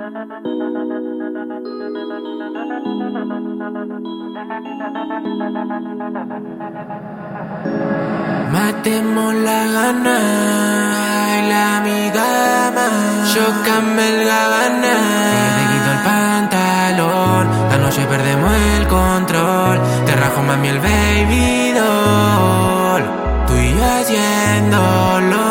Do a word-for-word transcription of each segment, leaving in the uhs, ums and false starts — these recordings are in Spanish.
Matemos la gana y la amigama. Chocame el gabana. Si te quito el pantalón, la noche perdemos el control. Te rajo mami el baby doll. Tú y yo haciéndolo.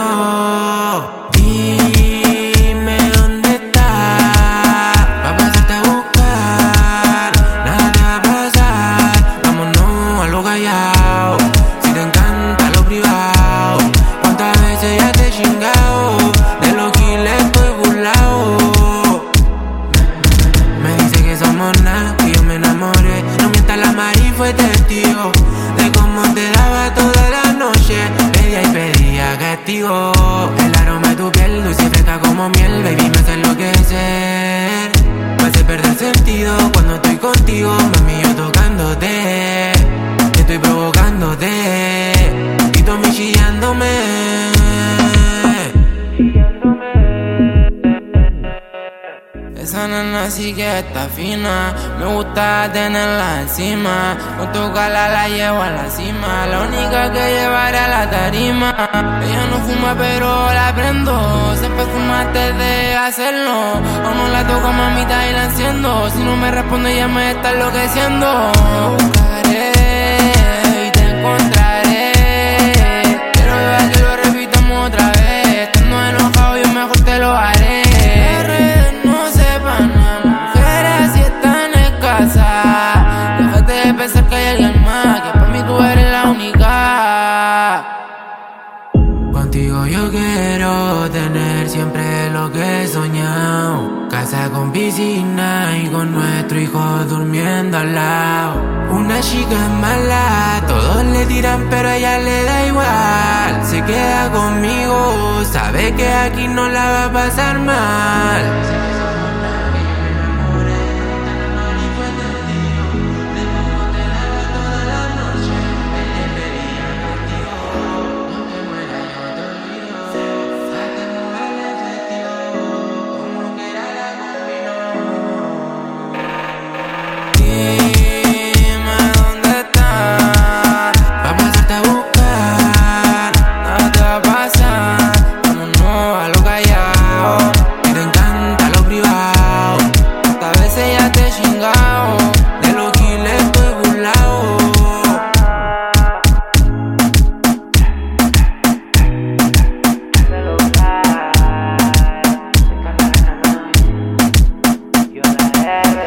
Dime dónde estás, pa' pasarte a buscar. Nada te va a pasar, vámonos a lo callao. Si te encanta lo privado, cuántas veces ya te he chingado. De los giles estoy burlao. Me dice que somos nada, que yo me enamoré. No mientas, la Mari fue testigo de cómo te daba toda la noche. Pedía y pedía castigo. El aroma de tu piel, dulce y fresca como miel. Baby, me hace enloquecer. Me hace perder sentido cuando estoy contigo. Mami, yo tocándote, estoy provocándote. Y tú a mí chillándome. Esa nena sí que está fina, me gusta tenerla encima. No tocarla, la llevo a la cima. La única que llevaré a la tarima. Ella no fuma pero la prendo. Siempre fuma antes de hacerlo. O no la toco mamita y la enciendo. Si no me responde ella me está enloqueciendo. Buscaré y te encontraré. Quiero ver que lo repitamos otra vez. Estando enojado yo mejor te lo haré. Déjate de pensar que hay alguien más, que para mí tú eres la única. Contigo yo quiero tener siempre lo que he soñado. Casa con piscina y con nuestro hijo durmiendo al lado. Una chica es mala, todos le tiran pero a ella le da igual. Se queda conmigo, sabe que aquí no la va a pasar mal. De los giles estoy burlao. Yo la